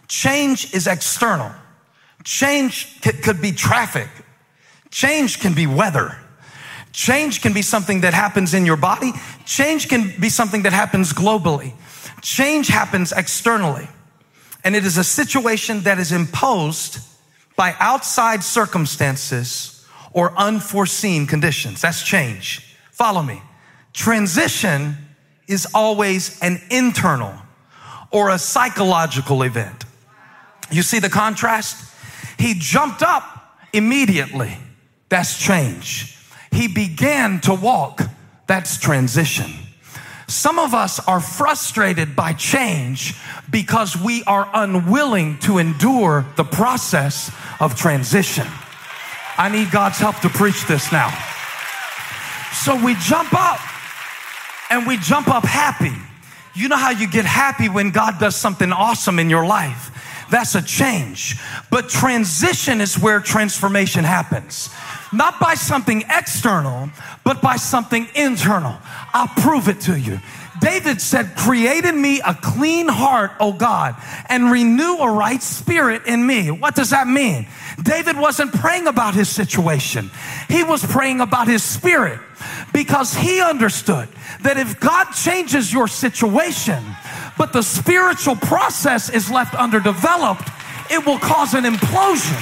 Change is external. Change could be traffic. Change can be weather. Change can be something that happens in your body. Change can be something that happens globally. Change happens externally. And it is a situation that is imposed by outside circumstances or unforeseen conditions. That's change. Follow me. Transition is always an internal or a psychological event. You see the contrast? He jumped up immediately. That's change. He began to walk. That's transition. Some of us are frustrated by change because we are unwilling to endure the process of transition. I need God's help to preach this now. So we jump up, and we jump up happy. You know how you get happy when God does something awesome in your life? That's a change. But transition is where transformation happens. Not by something external, but by something internal. I'll prove it to you. David said, create in me a clean heart, O God, and renew a right spirit in me. What does that mean? David wasn't praying about his situation. He was praying about his spirit, because he understood that if God changes your situation, but the spiritual process is left underdeveloped, it will cause an implosion.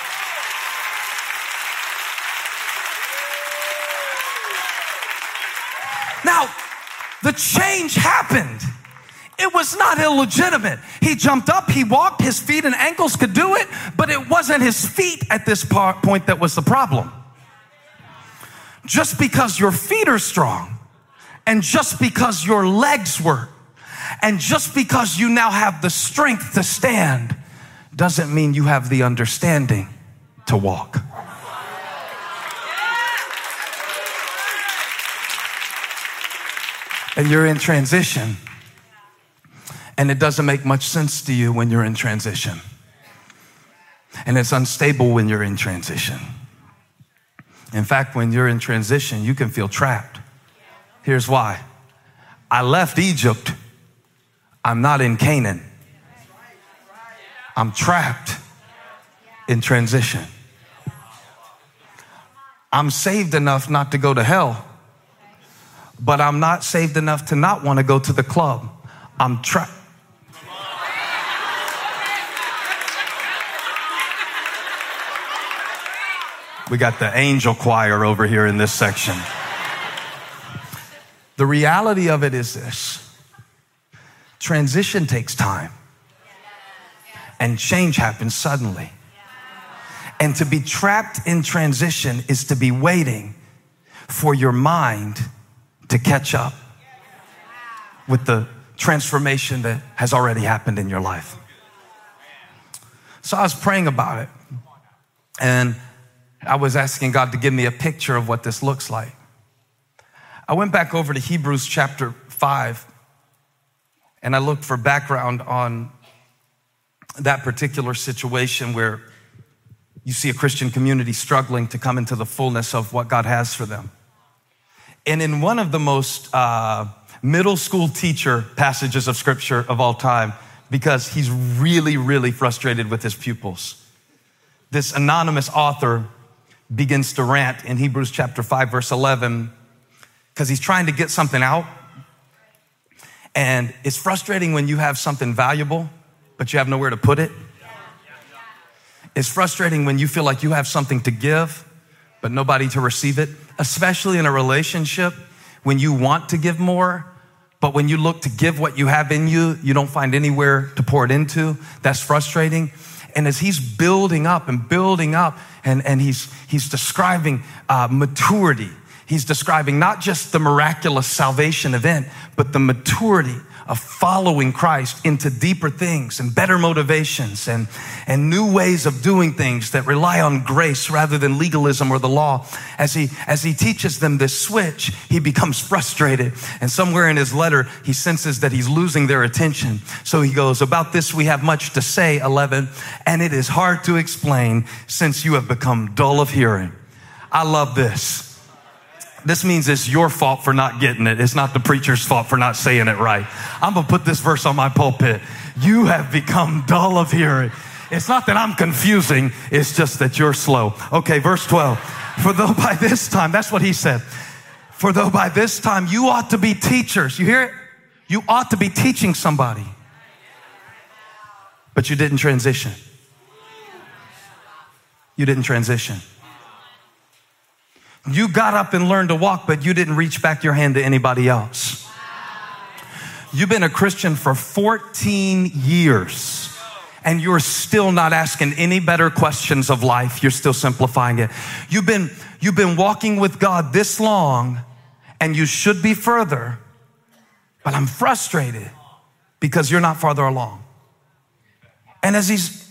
Now, the change happened. It was not illegitimate. He jumped up, he walked, his feet and ankles could do it, but it wasn't his feet at this point that was the problem. Just because your feet are strong, and just because your legs work, and just because you now have the strength to stand, doesn't mean you have the understanding to walk. And you're in transition, and it doesn't make much sense to you when you're in transition. And it's unstable when you're in transition. In fact, when you're in transition, you can feel trapped. Here's why. I left Egypt. I'm not in Canaan. I'm trapped in transition. I'm saved enough not to go to hell, but I'm not saved enough to not want to go to the club. I'm trapped. We got the angel choir over here in this section. The reality of it is this. Transition takes time, and change happens suddenly. And to be trapped in transition is to be waiting for your mind to catch up with the transformation that has already happened in your life. So I was praying about it, and I was asking God to give me a picture of what this looks like. I went back over to Hebrews chapter 5, and I looked for background on that particular situation where you see a Christian community struggling to come into the fullness of what God has for them. And in one of the most middle school teacher passages of scripture of all time, because he's really, really frustrated with his pupils, this anonymous author begins to rant in Hebrews chapter 5, verse 11, because he's trying to get something out. And it's frustrating when you have something valuable, but you have nowhere to put it. It's frustrating when you feel like you have something to give, but nobody to receive it, especially in a relationship when you want to give more, but when you look to give what you have in you, you don't find anywhere to pour it into. That's frustrating. And as he's building up and he's describing maturity, he's describing not just the miraculous salvation event, but the maturity of following Christ into deeper things and better motivations and new ways of doing things that rely on grace rather than legalism or the law. As he teaches them this switch, he becomes frustrated. And somewhere in his letter, he senses that he's losing their attention. So he goes, about this we have much to say, 11, and it is hard to explain since you have become dull of hearing. I love this. This means it's your fault for not getting it. It's not the preacher's fault for not saying it right. I'm going to put this verse on my pulpit. You have become dull of hearing. It's not that I'm confusing. It's just that you're slow. Okay, verse 12. For though by this time, that's what he said. For though by this time you ought to be teachers. You hear it? You ought to be teaching somebody. But you didn't transition. You didn't transition. You got up and learned to walk, but you didn't reach back your hand to anybody else. You've been a Christian for 14 years, and you're still not asking any better questions of life. You're still simplifying it. You've been walking with God this long, and you should be further, but I'm frustrated because you're not farther along. And as he's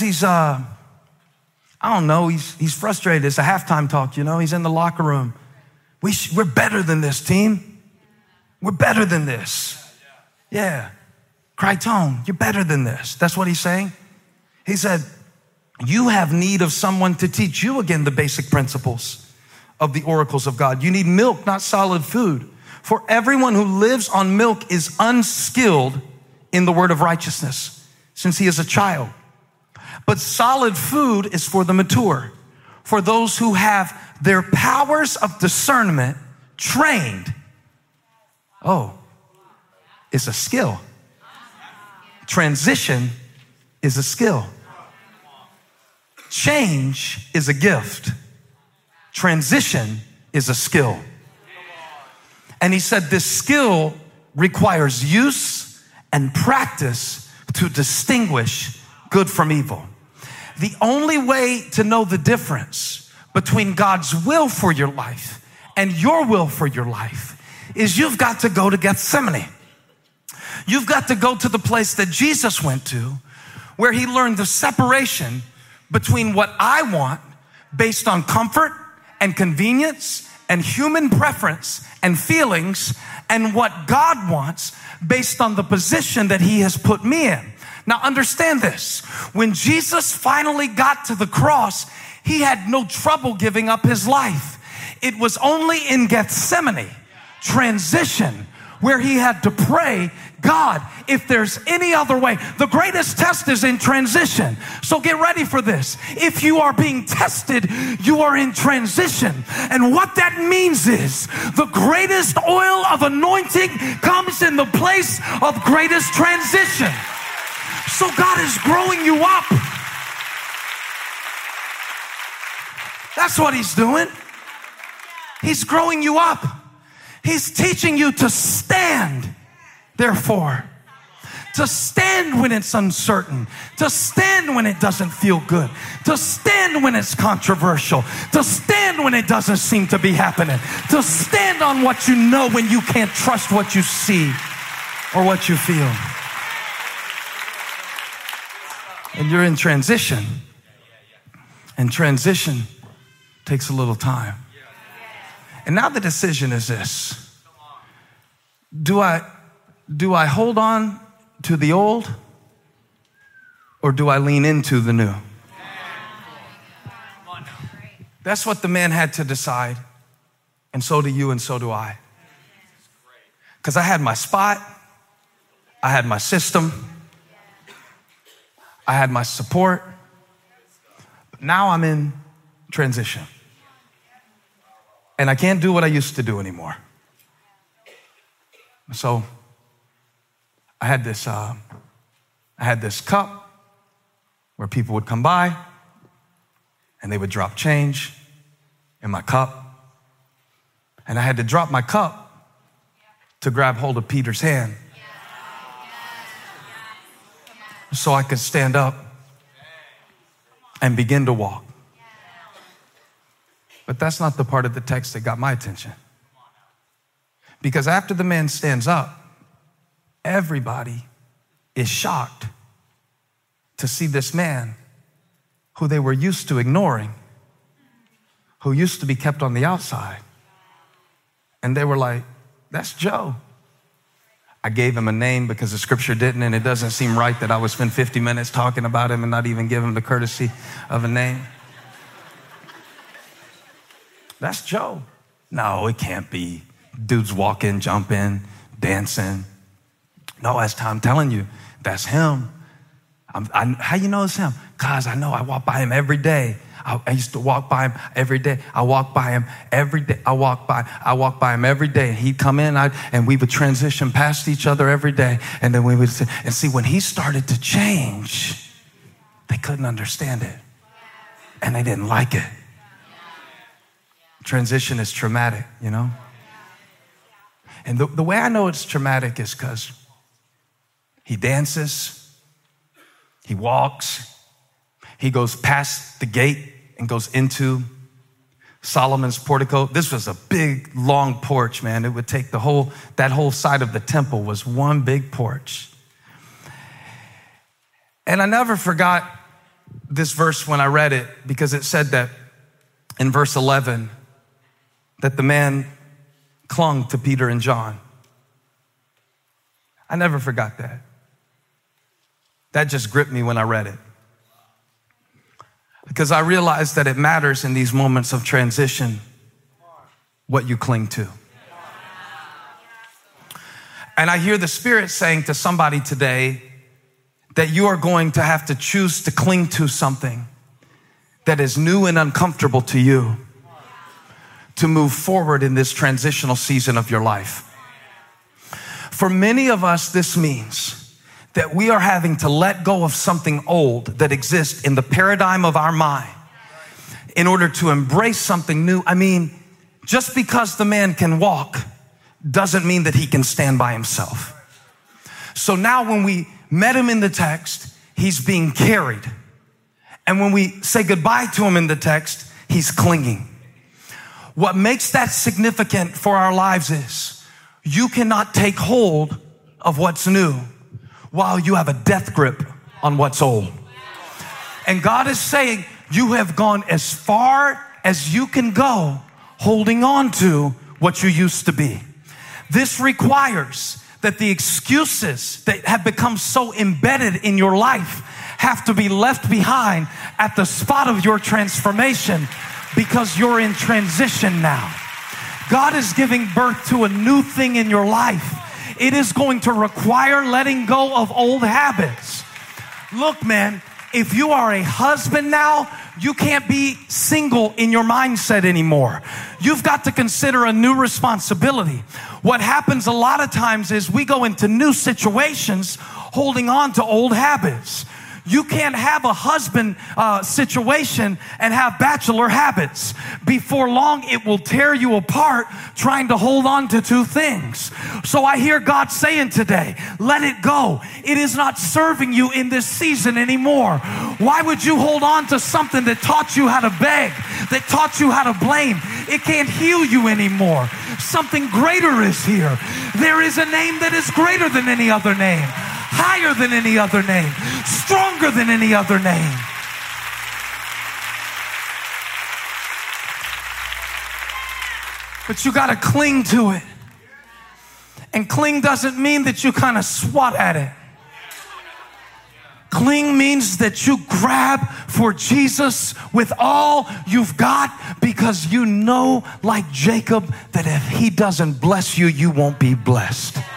I don't know, he's frustrated. It's a halftime talk, you know. He's in the locker room. We're better than this, team. We're better than this. Yeah. Crichton, you're better than this. That's what he's saying. He said, you have need of someone to teach you again the basic principles of the oracles of God. You need milk, not solid food. For everyone who lives on milk is unskilled in the word of righteousness, since he is a child. But solid food is for the mature, for those who have their powers of discernment trained. Oh, it's a skill. Transition is a skill. Change is a gift. Transition is a skill. And he said this skill requires use and practice to distinguish good from evil. The only way to know the difference between God's will for your life and your will for your life is you've got to go to Gethsemane. You've got to go to the place that Jesus went to, where he learned the separation between what I want based on comfort and convenience and human preference and feelings, and what God wants based on the position that he has put me in. Now understand this. When Jesus finally got to the cross, he had no trouble giving up his life. It was only in Gethsemane, transition, where he had to pray, God, if there's any other way. The greatest test is in transition. So get ready for this. If you are being tested, you are in transition. And what that means is the greatest oil of anointing comes in the place of greatest transition. So God is growing you up. That's what he's doing. He's growing you up. He's teaching you to stand, therefore. To stand when it's uncertain. To stand when it doesn't feel good. To stand when it's controversial. To stand when it doesn't seem to be happening. To stand on what you know when you can't trust what you see or what you feel. And you're in transition. And transition takes a little time. And now the decision is this. Do I hold on to the old, or do I lean into the new? That's what the man had to decide. And so do you, and so do I. Because I had my spot. I had my system. I had my support. But now I'm in transition. And I can't do what I used to do anymore. So I had this cup where people would come by and they would drop change in my cup. And I had to drop my cup to grab hold of Peter's hand so I could stand up and begin to walk. But that's not the part of the text that got my attention. Because after the man stands up, everybody is shocked to see this man who they were used to ignoring, who used to be kept on the outside. And they were like, that's Joe. I gave him a name because the scripture didn't, and it doesn't seem right that I would spend 50 minutes talking about him and not even give him the courtesy of a name. That's Joe. No, it can't be. Dudes walking, jumping, dancing. No, I'm telling you, That's him. How you know it's him? Because I know I walk by him every day. I used to walk by him every day. I walk by him every day. I walk by him every day. He'd come in and we would transition past each other every day. And then we would see when he started to change, they couldn't understand it. And they didn't like it. Transition is traumatic, you know? And the way I know it's traumatic is because he dances, he walks, he goes past the gate and goes into Solomon's portico. This was a big, long porch, man. It would take that whole side of the temple was one big porch. And I never forgot this verse when I read it, because it said that in verse 11, that the man clung to Peter and John. I never forgot that. That just gripped me when I read it. Because I realized that it matters in these moments of transition what you cling to. And I hear the Spirit saying to somebody today that you are going to have to choose to cling to something that is new and uncomfortable to you to move forward in this transitional season of your life. For many of us, this means that we are having to let go of something old that exists in the paradigm of our mind in order to embrace something new. I mean, just because the man can walk doesn't mean that he can stand by himself. So now when we met him in the text, he's being carried. And when we say goodbye to him in the text, he's clinging. What makes that significant for our lives is you cannot take hold of what's new while you have a death grip on what's old. And God is saying you have gone as far as you can go holding on to what you used to be. This requires that the excuses that have become so embedded in your life have to be left behind at the spot of your transformation, because you're in transition now. God is giving birth to a new thing in your life. It is going to require letting go of old habits. Look, man, if you are a husband now, you can't be single in your mindset anymore. You've got to consider a new responsibility. What happens a lot of times is we go into new situations holding on to old habits. You can't have a husband situation and have bachelor habits. Before long, it will tear you apart trying to hold on to two things. So I hear God saying today, let it go. It is not serving you in this season anymore. Why would you hold on to something that taught you how to beg, that taught you how to blame? It can't heal you anymore. Something greater is here. There is a name that is greater than any other name, higher than any other name, stronger than any other name. But you got to cling to it. And cling doesn't mean that you kind of swat at it. Cling means that you grab for Jesus with all you've got, because you know, like Jacob, that if he doesn't bless you, you won't be blessed. He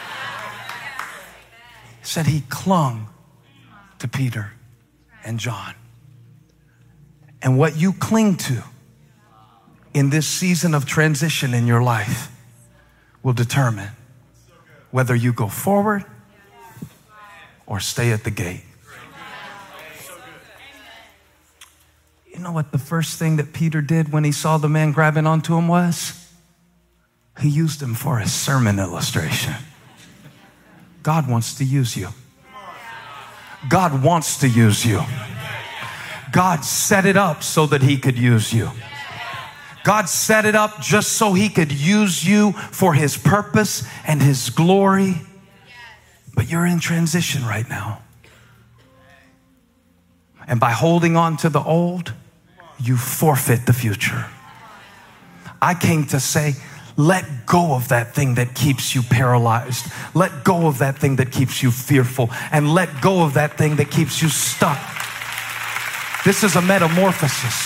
said he clung to Peter and John. And what you cling to in this season of transition in your life will determine whether you go forward or stay at the gate. You know what the first thing that Peter did when he saw the man grabbing onto him was? He used him for a sermon illustration. God wants to use you. God wants to use you. God set it up so that he could use you. God set it up just so he could use you for his purpose and his glory. But you're in transition right now. And by holding on to the old, you forfeit the future. I came to say, let go of that thing that keeps you paralyzed. Let go of that thing that keeps you fearful. And let go of that thing that keeps you stuck. This is a metamorphosis.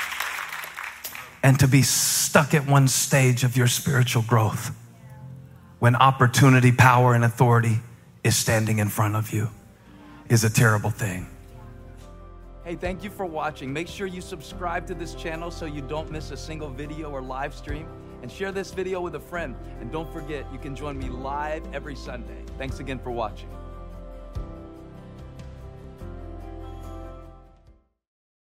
And to be stuck at one stage of your spiritual growth when opportunity, power, and authority is standing in front of you is a terrible thing. Hey, thank you for watching. Make sure you subscribe to this channel so you don't miss a single video or live stream, and share this video with a friend. And don't forget, you can join me live every Sunday. Thanks again for watching.